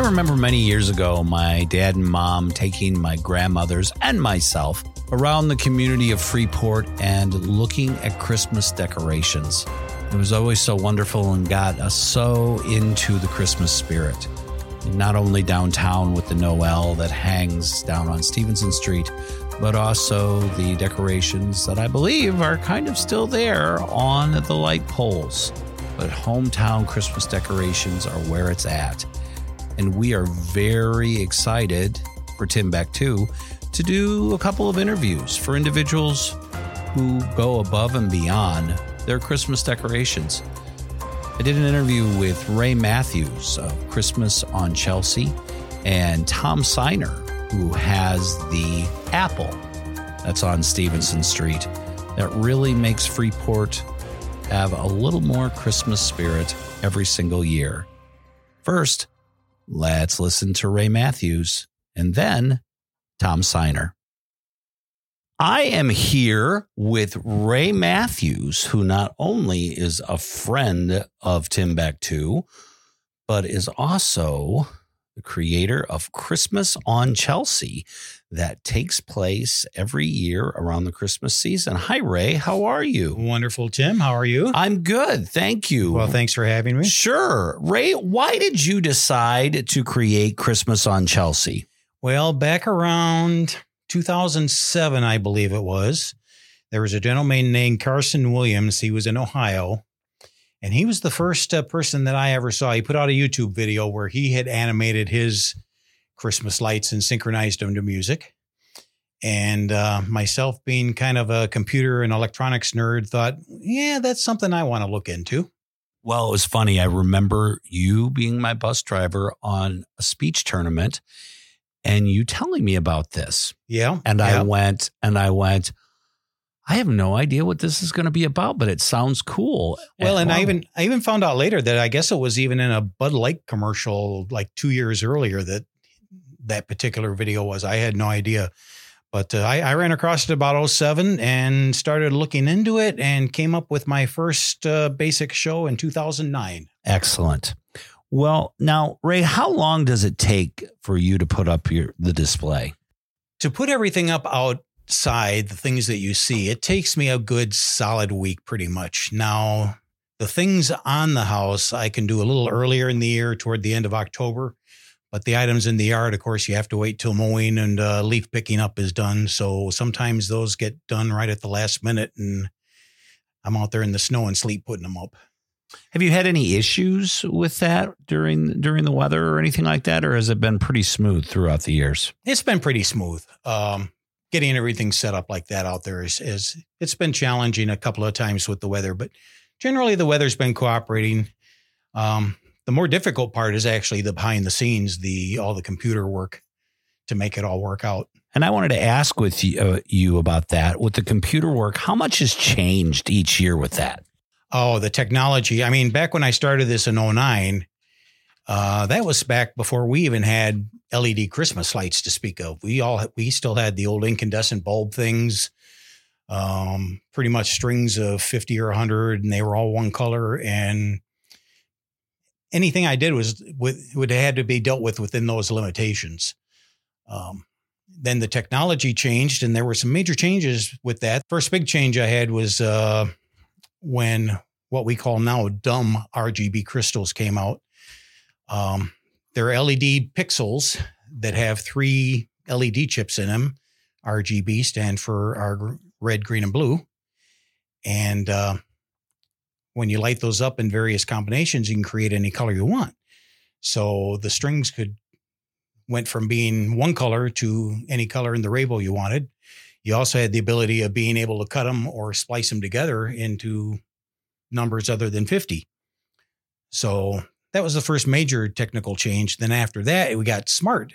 remember many years ago, my dad and mom taking my grandmothers and myself around the community of Freeport and looking at Christmas decorations. It was always so wonderful and got us so into the Christmas spirit. Not only downtown with the Noel that hangs down on Stevenson Street, but also the decorations that I believe are kind of still there on the light poles. But hometown Christmas decorations are where it's at. And we are very excited for Timbuktu to do a couple of interviews for individuals who go above and beyond their Christmas decorations. I did an interview with Ray Matthews of Christmas on Chelsea and Tom Seiner, who has the Apple that's on Stevenson Street that really makes Freeport have a little more Christmas spirit every single year. First, let's listen to Ray Matthews and then Tom Seiner. I am here with Ray Matthews, who not only is a friend of Timbuktu, but is also the creator of Christmas on Chelsea that takes place every year around the Christmas season. Hi, Ray. How are you? Wonderful, Tim. How are you? I'm good. Thank you. Well, thanks for having me. Sure. Ray, why did you decide to create Christmas on Chelsea? Well, back around 2007, I believe it was, there was a gentleman named Carson Williams. He was in Ohio, and he was the first person that I ever saw. He put out a YouTube video where he had animated his Christmas lights and synchronized them to music. And myself, being kind of a computer and electronics nerd, thought, yeah, that's something I want to look into. Well, it was funny. I remember you being my bus driver on a speech tournament and you telling me about this. Yeah. And I went, I have no idea what this is going to be about, but it sounds cool. Well, and I even found out later that I guess it was even in a Bud Light commercial like 2 years earlier that particular video was. I had no idea. But I ran across it about 2007 and started looking into it and came up with my first basic show in 2009. Excellent. Well, now, Ray, how long does it take for you to put up the display? To put everything up outside, the things that you see, it takes me a good solid week pretty much. Now, the things on the house I can do a little earlier in the year toward the end of October. But the items in the yard, of course, you have to wait till mowing and leaf picking up is done. So sometimes those get done right at the last minute and I'm out there in the snow and sleet putting them up. Have you had any issues with that during the weather or anything like that? Or has it been pretty smooth throughout the years? It's been pretty smooth. Getting everything set up like that out there is it's been challenging a couple of times with the weather, but generally the weather's been cooperating. The more difficult part is actually the behind the scenes, all the computer work to make it all work out. And I wanted to ask with you about that. With the computer work, how much has changed each year with that? Oh, the technology. I mean, back when I started this in 2009, that was back before we even had LED Christmas lights to speak of. We still had the old incandescent bulb things, pretty much strings of 50 or 100, and they were all one color. And anything I did would have had to be dealt with within those limitations. Then the technology changed, and there were some major changes with that. First big change I had was when what we call now dumb RGB crystals came out. They're LED pixels that have 3 LED chips in them. RGB stand for our red, green, and blue. And when you light those up in various combinations, you can create any color you want. So the strings went from being one color to any color in the rainbow you wanted. You also had the ability of being able to cut them or splice them together into numbers other than 50. So that was the first major technical change. Then after that, we got smart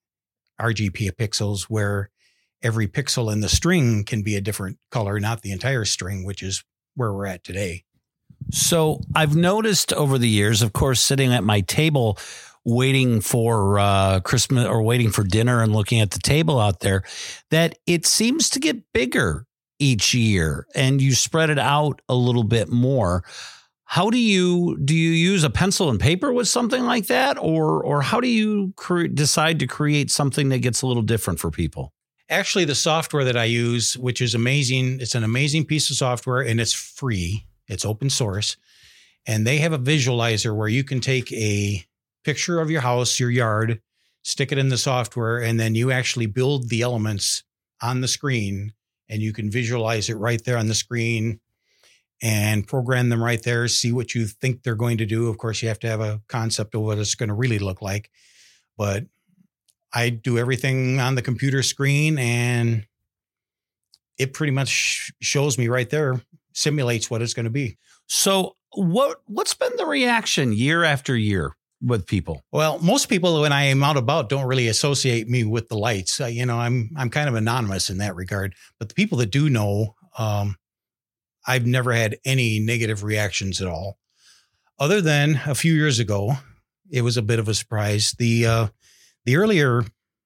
RGB pixels where every pixel in the string can be a different color, not the entire string, which is where we're at today. So I've noticed over the years, of course, sitting at my table, waiting for Christmas or waiting for dinner and looking at the table out there, that it seems to get bigger each year and you spread it out a little bit more. How do you use a pencil and paper with something like that? Or how do you decide to create something that gets a little different for people? Actually, the software that I use, which is amazing, it's an amazing piece of software and it's free. It's open source. And they have a visualizer where you can take a picture of your house, your yard, stick it in the software, and then you actually build the elements on the screen and you can visualize it right there on the screen and program them right there, see what you think they're going to do. Of course, you have to have a concept of what it's going to really look like. But I do everything on the computer screen and it pretty much shows me right there, simulates what it's going to be. So what's been the reaction year after year with people? Well, most people, when I am out about, don't really associate me with the lights. I'm kind of anonymous in that regard. But the people that do know, I've never had any negative reactions at all. Other than a few years ago, it was a bit of a surprise. The earlier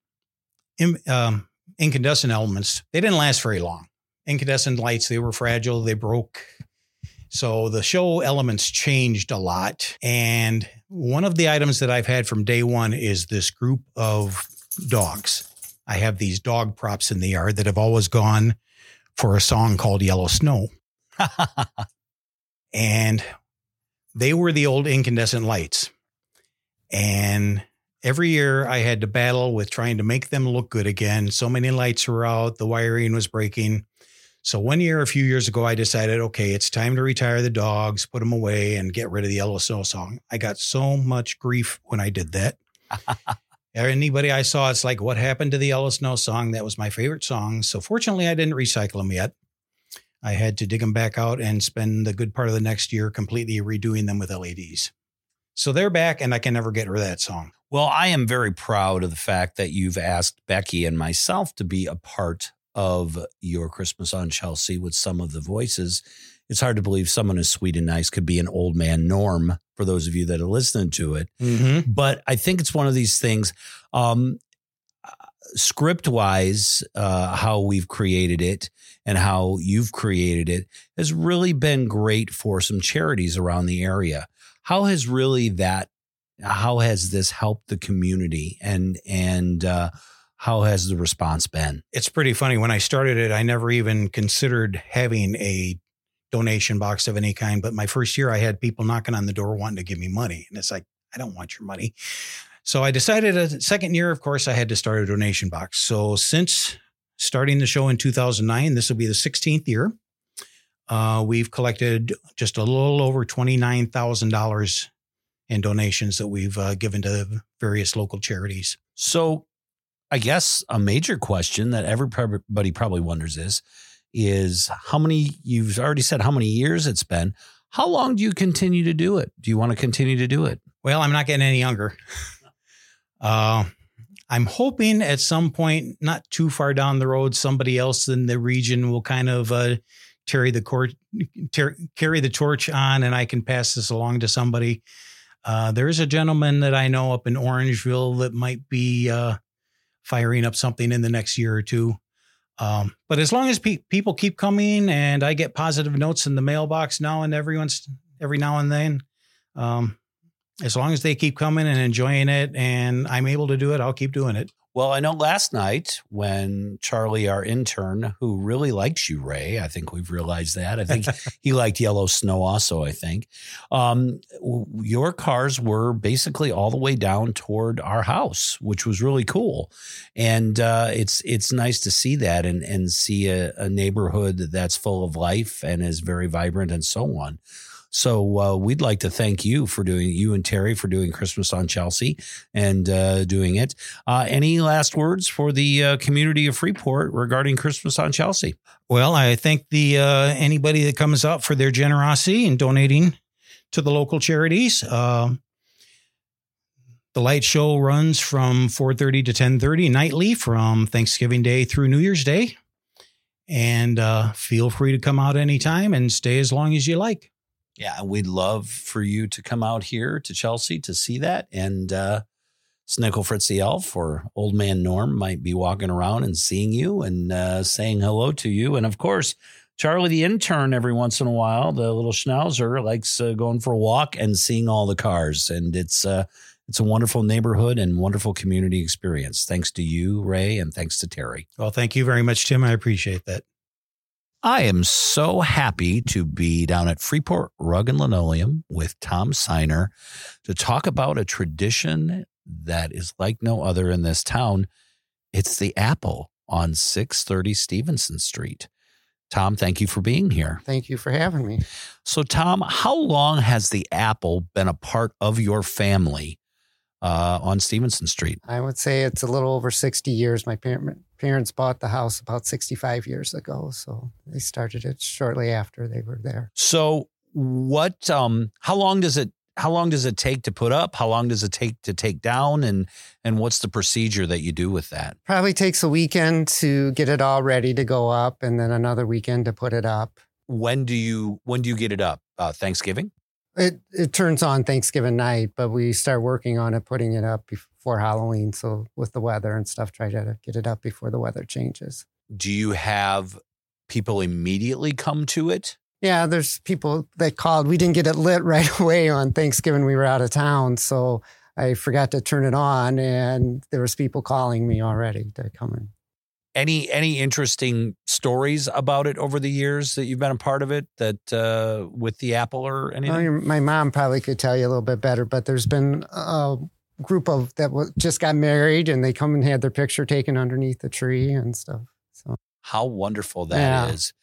incandescent elements, they didn't last very long. Incandescent lights, they were fragile, they broke. So the show elements changed a lot. And one of the items that I've had from day one is this group of dogs. I have these dog props in the yard that have always gone for a song called Yellow Snow. And they were the old incandescent lights. And every year I had to battle with trying to make them look good again. So many lights were out. The wiring was breaking. So one year, a few years ago, I decided, okay, it's time to retire the dogs, put them away and get rid of the Yellow Snow song. I got so much grief when I did that. Anybody I saw, it's like, what happened to the Yellow Snow song? That was my favorite song. So fortunately, I didn't recycle them yet. I had to dig them back out and spend the good part of the next year completely redoing them with LEDs. So they're back and I can never get rid of that song. Well, I am very proud of the fact that you've asked Becky and myself to be a part of your Christmas on Chelsea with some of the voices. It's hard to believe someone as sweet and nice could be an old man Norm, for those of you that are listening to it. Mm-hmm. But I think it's one of these things, script wise, how we've created it and how you've created it has really been great for some charities around the area. How has this helped the community and how has the response been? It's pretty funny. When I started it, I never even considered having a donation box of any kind. But my first year, I had people knocking on the door wanting to give me money. And it's like, I don't want your money. So I decided a second year, of course, I had to start a donation box. So since starting the show in 2009, this will be the 16th year. We've collected just a little over $29,000 in donations that we've given to various local charities. So I guess a major question that everybody probably wonders is how many, you've already said how many years it's been. How long do you continue to do it? Do you want to continue to do it? Well, I'm not getting any younger. I'm hoping at some point, not too far down the road, somebody else in the region will kind of carry the torch on and I can pass this along to somebody. There's a gentleman that I know up in Orangeville that might be firing up something in the next year or two. But as long as people keep coming and I get positive notes in the mailbox every now and then, as long as they keep coming and enjoying it and I'm able to do it, I'll keep doing it. Well, I know last night when Charlie, our intern, who really likes you, Ray, I think we've realized that. I think he liked Yellow Snow also, I think. Your cars were basically all the way down toward our house, which was really cool. And it's nice to see that and see a neighborhood that's full of life and is very vibrant and so on. So we'd like to thank you and Terry for doing Christmas on Chelsea and doing it. Any last words for the community of Freeport regarding Christmas on Chelsea? Well, I thank anybody that comes out for their generosity in donating to the local charities. The light show runs from 4:30 to 10:30 nightly from Thanksgiving Day through New Year's Day. And feel free to come out anytime and stay as long as you like. Yeah, we'd love for you to come out here to Chelsea to see that. And Snickle Fritz the Elf or Old Man Norm might be walking around and seeing you and saying hello to you. And of course, Charlie, the intern, every once in a while, the little schnauzer, likes going for a walk and seeing all the cars. And it's a wonderful neighborhood and wonderful community experience. Thanks to you, Ray, and thanks to Terry. Well, thank you very much, Tim. I appreciate that. I am so happy to be down at Freeport Rug and Linoleum with Tom Seiner to talk about a tradition that is like no other in this town. It's the Apple on 630 Stevenson Street. Tom, thank you for being here. Thank you for having me. So, Tom, how long has the Apple been a part of your family on Stevenson Street? I would say it's a little over 60 years. My parents bought the house about 65 years ago, so they started it shortly after they were there. So, what? How long does it take to put up? How long does it take to take down? And what's the procedure that you do with that? Probably takes a weekend to get it all ready to go up, and then another weekend to put it up. When do you get it up? Thanksgiving? It turns on Thanksgiving night, but we start working on it, putting it up before Halloween. So with the weather and stuff, try to get it up before the weather changes. Do you have people immediately come to it? Yeah, there's people that called. We didn't get it lit right away on Thanksgiving. We were out of town, so I forgot to turn it on, and there was people calling me already to come in. Any interesting stories about it over the years that you've been a part of it that with the Apple or anything? My mom probably could tell you a little bit better, but there's been a group of that just got married, and they come and had their picture taken underneath the tree and stuff. So how wonderful that is!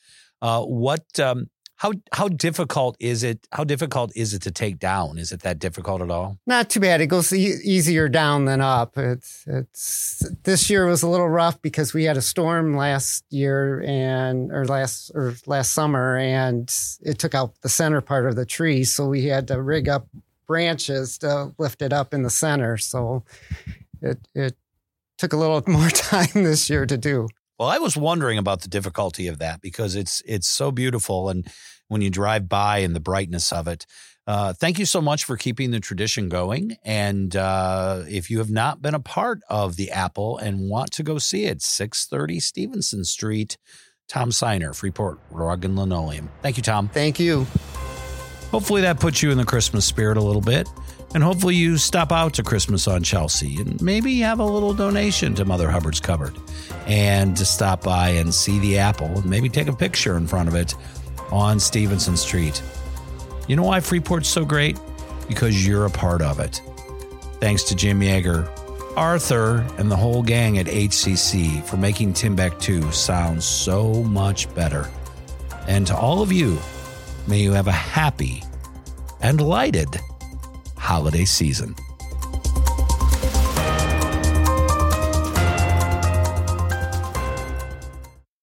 How difficult is it? How difficult is it to take down? Is it that difficult at all? Not too bad. It goes easier down than up. It's this year was a little rough because we had a storm last year last summer, and it took out the center part of the tree. So we had to rig up branches to lift it up in the center. So it took a little more time this year to do. Well, I was wondering about the difficulty of that because it's so beautiful, and when you drive by and the brightness of it. Thank you so much for keeping the tradition going. And if you have not been a part of the Apple and want to go see it, 630 Stevenson Street, Tom Seiner, Freeport Rug and Linoleum. Thank you, Tom. Thank you. Hopefully that puts you in the Christmas spirit a little bit. And hopefully you stop out to Christmas on Chelsea and maybe have a little donation to Mother Hubbard's Cupboard and to stop by and see the Apple and maybe take a picture in front of it on Stevenson Street. You know why Freeport's so great? Because you're a part of it. Thanks to Jim Yeager, Arthur, and the whole gang at HCC for making Timbuktu sound so much better. And to all of you, may you have a happy and lighted holiday season.